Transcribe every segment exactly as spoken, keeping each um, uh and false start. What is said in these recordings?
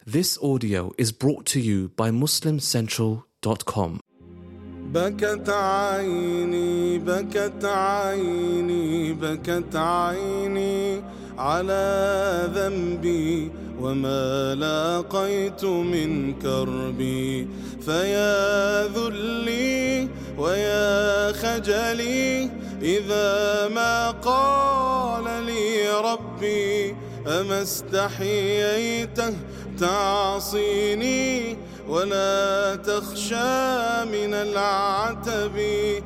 This audio is brought to you by muslim central dot com. بكت عيني بكت عيني بكت عيني على ذنبي وما لاقيت من كربي فيا ذلي ويا خجلي إذا ما قال لي ربي أما استحييته تعصيني ولا تخشى من العتب.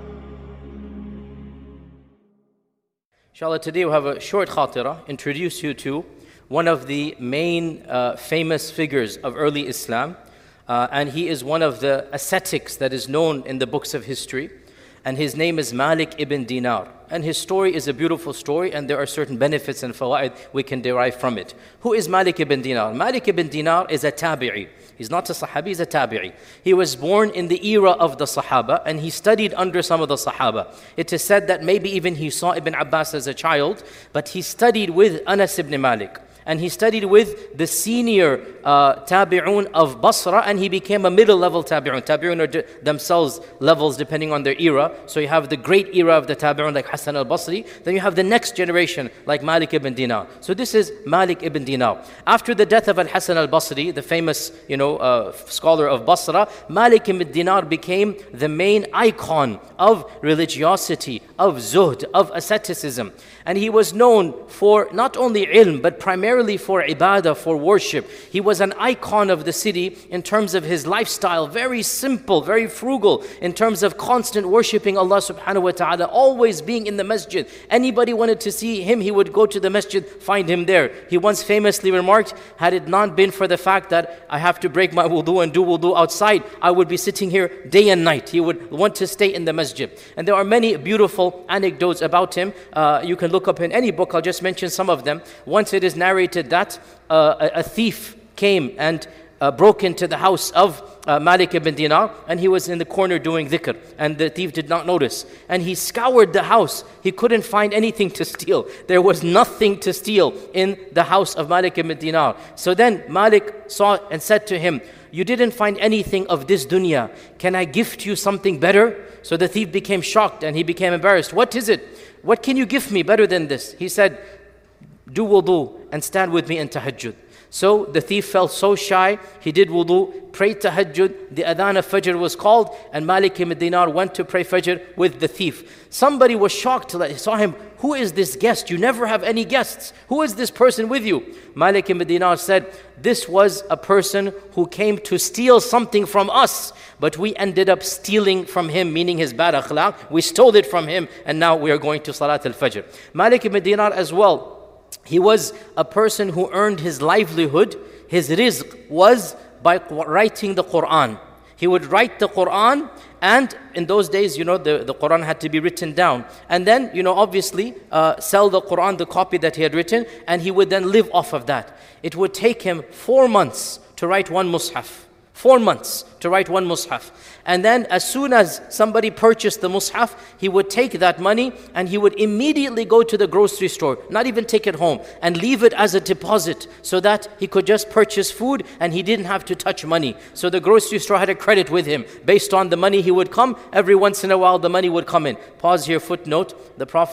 Inshallah, today we'll have a short khatira, introduce you to one of the main uh, famous figures of early Islam. Uh, and he is one of the ascetics that is known in the books of history. And his name is Malik ibn Dinar. And his story is a beautiful story, and there are certain benefits and fawaid we can derive from it. Who is Malik ibn Dinar? Malik ibn Dinar is a tabi'i. He's not a sahabi, he's a tabi'i. He was born in the era of the Sahaba, and he studied under some of the Sahaba. It is said that maybe even he saw Ibn Abbas as a child, but he studied with Anas ibn Malik. And he studied with the senior uh, tabi'un of Basra, and he became a middle-level tabi'un. Tabi'un are d- themselves levels depending on their era. So you have the great era of the tabi'un like Hassan al-Basri. Then you have the next generation like Malik ibn Dinar. So this is Malik ibn Dinar. After the death of al-Hassan al-Basri, the famous you know, uh, scholar of Basra, Malik ibn Dinar became the main icon of religiosity, of zuhd, of asceticism. And he was known for not only ilm, but primarily for ibadah, for worship. He was an icon of the city in terms of his lifestyle, very simple, very frugal, in terms of constant worshipping Allah subhanahu wa ta'ala, always being in the masjid. Anybody wanted to see him, he would go to the masjid, find him there. He once famously remarked, had it not been for the fact that I have to break my wudu and do wudu outside, I would be sitting here day and night. He would want to stay in the masjid. And there are many beautiful anecdotes about him. Uh, you can look up in any book, I'll just mention some of them. Once it is narrated that uh, a, a thief came and uh, broke into the house of uh, Malik ibn Dinar, and he was in the corner doing dhikr, and the thief did not notice. And he scoured the house. He couldn't find anything to steal. There was nothing to steal in the house of Malik ibn Dinar. So then Malik saw and said to him, "You didn't find anything of this dunya. Can I gift you something better?" So the thief became shocked and he became embarrassed. "What is it? What can you give me better than this?" He said, "Do wudu and stand with me in tahajjud." So the thief felt so shy, he did wudu, prayed tahajjud, the adhan of Fajr was called, and Malik ibn Dinar went to pray Fajr with the thief. Somebody was shocked, he saw him, "Who is this guest? You never have any guests. Who is this person with you?" Malik ibn Dinar said, "This was a person who came to steal something from us, but we ended up stealing from him," meaning his bad akhlaq. We stole it from him, and now we are going to Salat al-Fajr. Malik ibn Dinar as well, he was a person who earned his livelihood, his rizq was by writing the Quran. He would write the Quran, and in those days, you know, the, the Quran had to be written down. And then, you know, obviously, uh, sell the Quran, the copy that he had written, and he would then live off of that. It would take him four months to write one mushaf. Four months to write one mushaf. And then as soon as somebody purchased the mushaf, he would take that money and he would immediately go to the grocery store, not even take it home, and leave it as a deposit so that he could just purchase food and he didn't have to touch money. So the grocery store had a credit with him. Based on the money he would come, every once in a while the money would come in. Pause here, footnote. The Prophet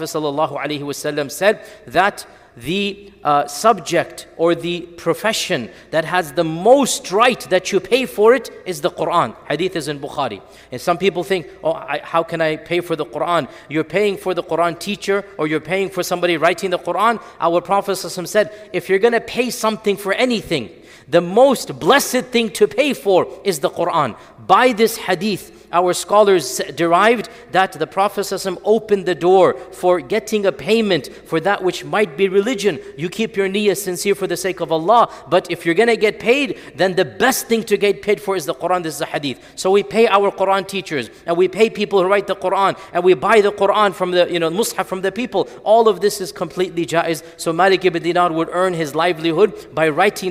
ﷺ said that the uh, subject or the profession that has the most right that you pay for it is the Quran. Hadith is in Bukhari. And some people think, oh, I, how can I pay for the Quran? You're paying for the Quran teacher, or you're paying for somebody writing the Quran. Our Prophet ﷺ said, if you're going to pay something for anything, the most blessed thing to pay for is the Quran. By this hadith, our scholars derived that the Prophet ﷺ opened the door for getting a payment for that which might be religion. You keep your niyyah sincere for the sake of Allah, but if you're going to get paid, then the best thing to get paid for is the Quran. This is a hadith. So we pay our Quran teachers, and we pay people who write the Quran, and we buy the Quran from the, you know, mushaf from the people. All of this is completely jaiz. So Malik ibn Dinar would earn his livelihood by writing the Quran.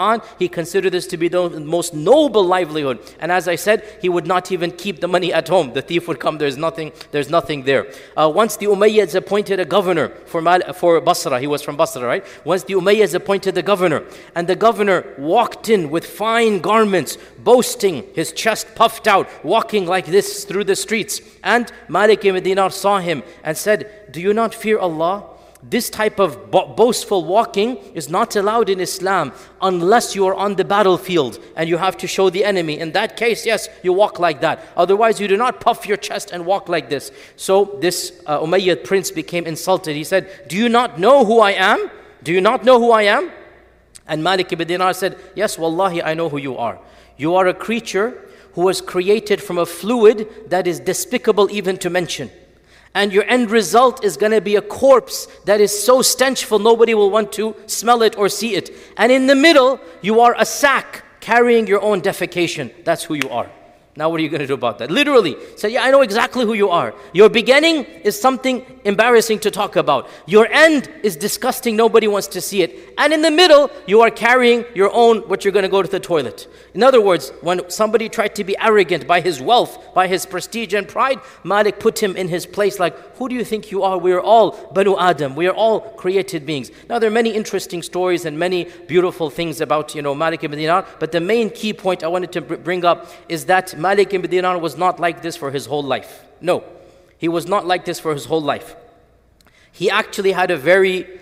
Quran, he considered this to be the most noble livelihood. And as I said, he would not even keep the money at home. The thief would come, there's nothing, there's nothing there. Uh, once the Umayyads appointed a governor for, Mal- for Basra, he was from Basra, right? Once the Umayyads appointed the governor, and the governor walked in with fine garments, boasting, his chest puffed out, walking like this through the streets. And Malik ibn Dinar saw him and said, do you not fear Allah? This type of bo- boastful walking is not allowed in Islam unless you are on the battlefield and you have to show the enemy. In that case, yes, you walk like that. Otherwise, you do not puff your chest and walk like this. So this uh, Umayyad prince became insulted. He said, do you not know who I am? Do you not know who I am? And Malik ibn Dinar said, yes, wallahi, I know who you are. You are a creature who was created from a fluid that is despicable even to mention. And your end result is going to be a corpse that is so stenchful nobody will want to smell it or see it. And in the middle, you are a sack carrying your own defecation. That's who you are. Now what are you going to do about that? Literally, say, yeah, I know exactly who you are. Your beginning is something embarrassing to talk about. Your end is disgusting, nobody wants to see it. And in the middle, you are carrying your own, what you're going to go to the toilet. In other words, when somebody tried to be arrogant by his wealth, by his prestige and pride, Malik put him in his place like, who do you think you are? We are all Banu Adam. We are all created beings. Now there are many interesting stories and many beautiful things about, you know, Malik ibn Dinar, but the main key point I wanted to bring up is that Malik ibn Dinar was not like this for his whole life. No, he was not like this for his whole life. He actually had a very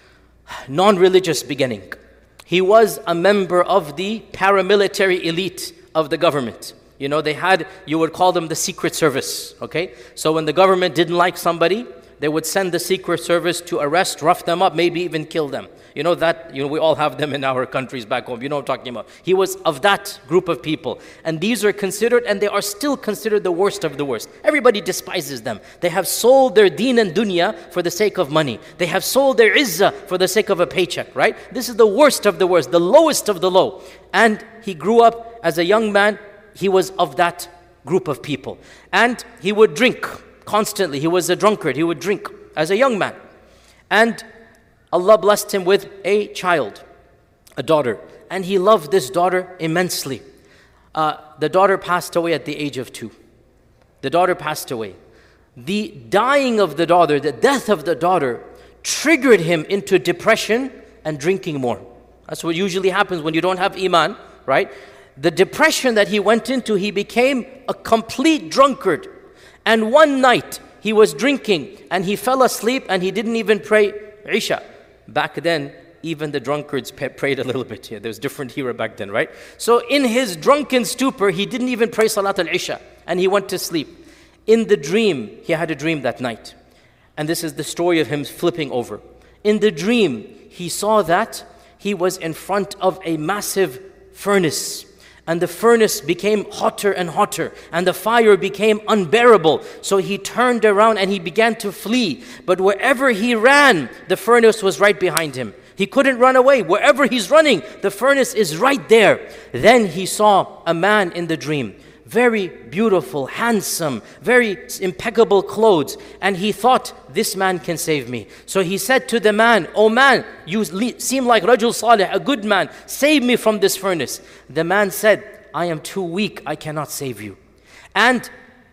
non-religious beginning. He was a member of the paramilitary elite of the government. You know, they had, you would call them the Secret Service, okay? So when the government didn't like somebody, they would send the Secret Service to arrest, rough them up, maybe even kill them. You know that, you know, we all have them in our countries back home. You know what I'm talking about. He was of that group of people. And these are considered, and they are still considered the worst of the worst. Everybody despises them. They have sold their deen and dunya for the sake of money. They have sold their izzah for the sake of a paycheck, right? This is the worst of the worst, the lowest of the low. And he grew up as a young man. He was of that group of people. And he would drink constantly. He was a drunkard. He would drink as a young man. And Allah blessed him with a child, a daughter. And he loved this daughter immensely. Uh, the daughter passed away at the age of two. The daughter passed away. The dying of the daughter, the death of the daughter, triggered him into depression and drinking more. That's what usually happens when you don't have iman, right? The depression that he went into, he became a complete drunkard. And one night, he was drinking and he fell asleep and he didn't even pray Isha. Back then, even the drunkards prayed a little bit. Yeah, there was different hira back then, right? So in his drunken stupor, he didn't even pray Salat al-Isha. And he went to sleep. In the dream, he had a dream that night. And this is the story of him flipping over. In the dream, he saw that he was in front of a massive furnace. And the furnace became hotter and hotter, and the fire became unbearable. So he turned around and he began to flee. But wherever he ran, the furnace was right behind him. He couldn't run away. Wherever he's running, the furnace is right there. Then he saw a man in the dream. Very beautiful, handsome, very impeccable clothes. And he thought, this man can save me. So he said to the man, oh man, you seem like Rajul Salih, a good man. Save me from this furnace. The man said, I am too weak, I cannot save you. And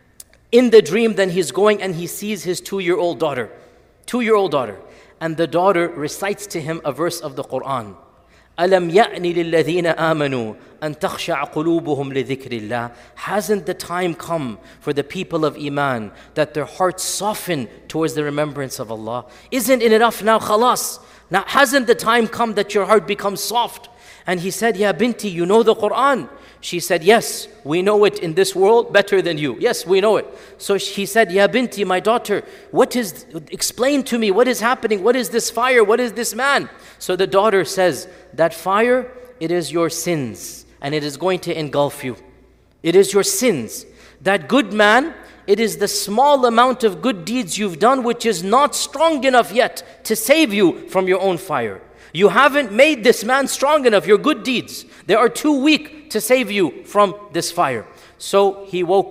in the dream, then he's going and he sees his two-year-old daughter. Two-year-old daughter. And the daughter recites to him a verse of the Quran. أَلَمْ يَأْنِ لِلَّذِينَ آمَنُوا أَن تَخْشَعَ قُلُوبُهُمْ لِذِكْرِ اللَّهِ. Hasn't the time come for the people of Iman that their hearts soften towards the remembrance of Allah? Isn't it enough now, khalas? Now hasn't the time come that your heart becomes soft? And he said, Ya binti, you know the Quran? She said, yes, we know it in this world better than you. Yes, we know it. So he said, Ya binti, my daughter, what is, explain to me, what is happening? What is this fire? What is this man? So the daughter says, that fire, it is your sins, and it is going to engulf you. It is your sins. That good man, it is the small amount of good deeds you've done which is not strong enough yet to save you from your own fire. You haven't made this man strong enough, your good deeds. They are too weak to save you from this fire. So he woke up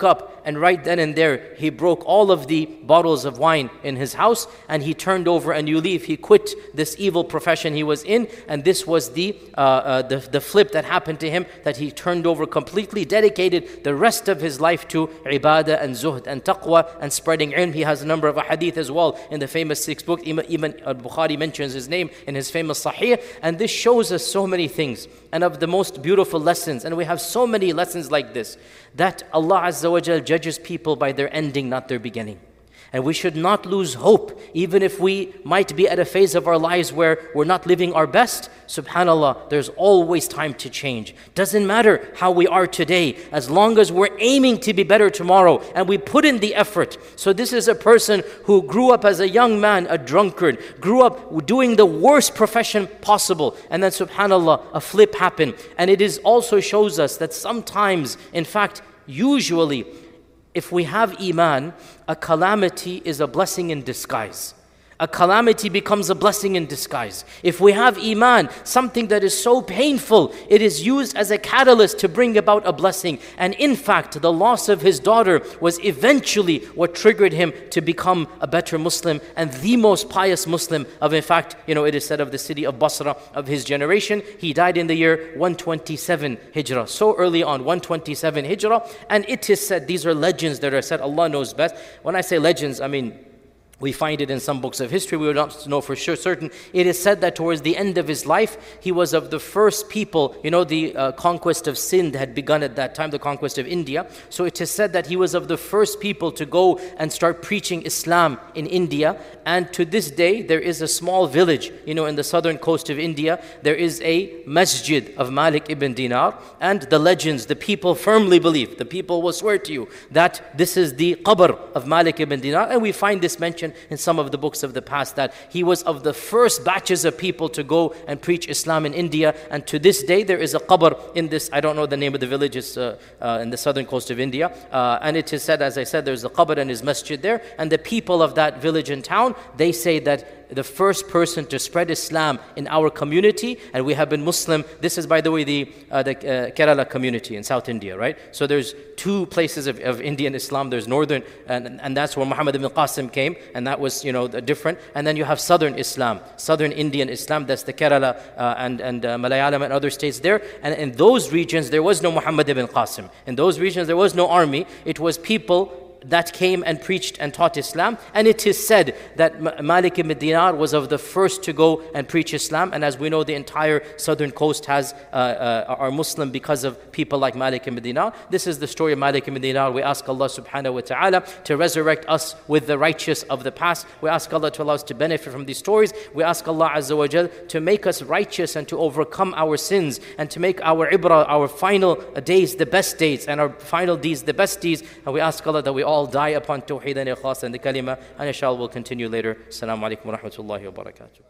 And right then and there, he broke all of the bottles of wine in his house, and he turned over a new leaf. He quit this evil profession he was in, and this was the, uh, uh, the, the flip that happened to him, that he turned over completely, dedicated the rest of his life to ibadah and zuhd and taqwa and spreading ilm. He has a number of hadith as well in the famous six book. Even, even Bukhari mentions his name in his famous Sahih. And this shows us so many things, and of the most beautiful lessons. And we have so many lessons like this, that Allah Azza wa Jal judges people by their ending, not their beginning. And we should not lose hope, even if we might be at a phase of our lives where we're not living our best. SubhanAllah, there's always time to change. Doesn't matter how we are today, as long as we're aiming to be better tomorrow and we put in the effort. So this is a person who grew up as a young man, a drunkard, grew up doing the worst profession possible, and then SubhanAllah, a flip happened. And it is also shows us that sometimes, in fact, usually, if we have iman, a calamity is a blessing in disguise. A calamity becomes a blessing in disguise. If we have iman, something that is so painful, it is used as a catalyst to bring about a blessing. And in fact, the loss of his daughter was eventually what triggered him to become a better Muslim and the most pious Muslim of, in fact, you know, it is said of the city of Basra of his generation. He died in the year one twenty-seven Hijrah, so early on, one twenty-seven Hijrah. And it is said, these are legends that are said, Allah knows best. When I say legends, I mean, we find it in some books of history, we would not know for sure certain. It is said that towards the end of his life, he was of the first people, you know, the uh, conquest of Sindh had begun at that time, the conquest of India. So it is said that he was of the first people to go and start preaching Islam in India. And to this day, there is a small village, you know, in the southern coast of India. There is a masjid of Malik ibn Dinar. And the legends, the people firmly believe, the people will swear to you, that this is the qabr of Malik ibn Dinar. And we find this mentioned in some of the books of the past, that he was of the first batches of people to go and preach Islam in India. And to this day, there is a qabr in this, I don't know the name of the village, it's uh, uh, in the southern coast of India. Uh, and it is said, as I said, there's a qabr and his masjid there. And the people of that village and town, they say that the first person to spread Islam in our community, and we have been Muslim. This is, by the way, the, uh, the uh, Kerala community in South India, right? So there's two places of, of Indian Islam. There's northern, and, and that's where Muhammad ibn Qasim came, and that was, you know, different. And then you have southern Islam, southern Indian Islam. That's the Kerala uh, and, and uh, Malayalam and other states there. And in those regions, there was no Muhammad ibn Qasim. In those regions, there was no army. It was people that came and preached and taught Islam. And it is said that Malik ibn Dinar was of the first to go and preach Islam. And as we know, the entire southern coast has uh, uh, are Muslim because of people like Malik ibn Dinar. This is the story of Malik ibn Dinar. We ask Allah subhanahu wa ta'ala to resurrect us with the righteous of the past. We ask Allah to allow us to benefit from these stories. We ask Allah Azza wa Jal to make us righteous and to overcome our sins, and to make our ibrah, our final days, the best days, and our final deeds, the best deeds. And we ask Allah that we all die upon Tawheed and Ikhlas and the Kalima. And inshallah we'll continue later. Assalamu alaikum wa rahmatullahi wa barakatuh.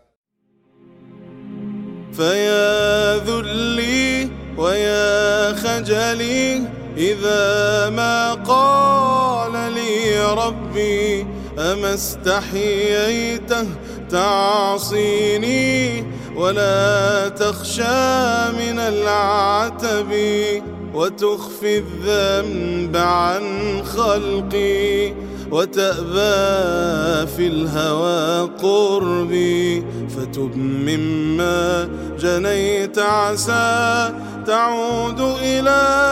فيا ذلي ويا خجلي إذا ما قال لي ربي أما استحييته تعصيني ولا تخشى من العتب وتخفي الذنب عن خلقي وتأبى في الهوى قربي فتب مما جنيت عسى تعود إلى